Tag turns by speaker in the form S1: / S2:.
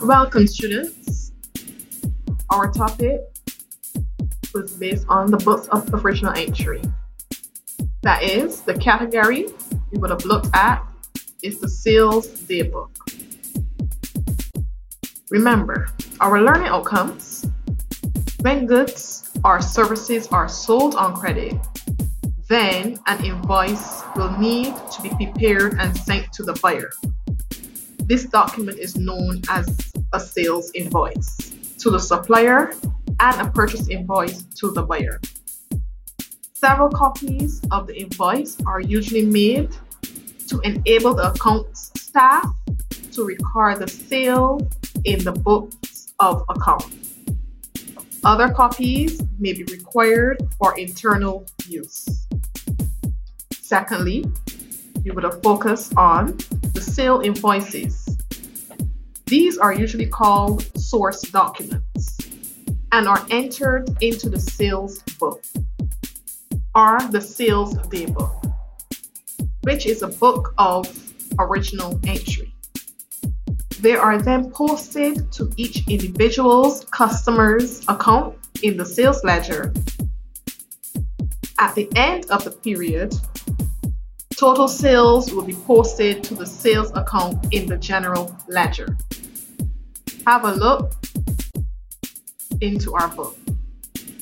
S1: Welcome, students. Our topic was based on the books of professional entry. That is, the category we would have looked at is the sales daybook. Remember, our learning outcomes: when goods or services are sold on credit, then an invoice will need to be prepared and sent to the buyer. This document is known as a sales invoice to the supplier and a purchase invoice to the buyer. Several copies of the invoice are usually made to enable the accounts staff to record the sale in the books of account. Other copies may be required for internal use. Secondly, we would have focused on the sale invoices. These are usually called source documents and are entered into the sales book or the sales daybook, which is a book of original entry. They are then posted to each individual's customer's account in the sales ledger. At the end of the period, total sales will be posted to the sales account in the general ledger. Have a look into our book.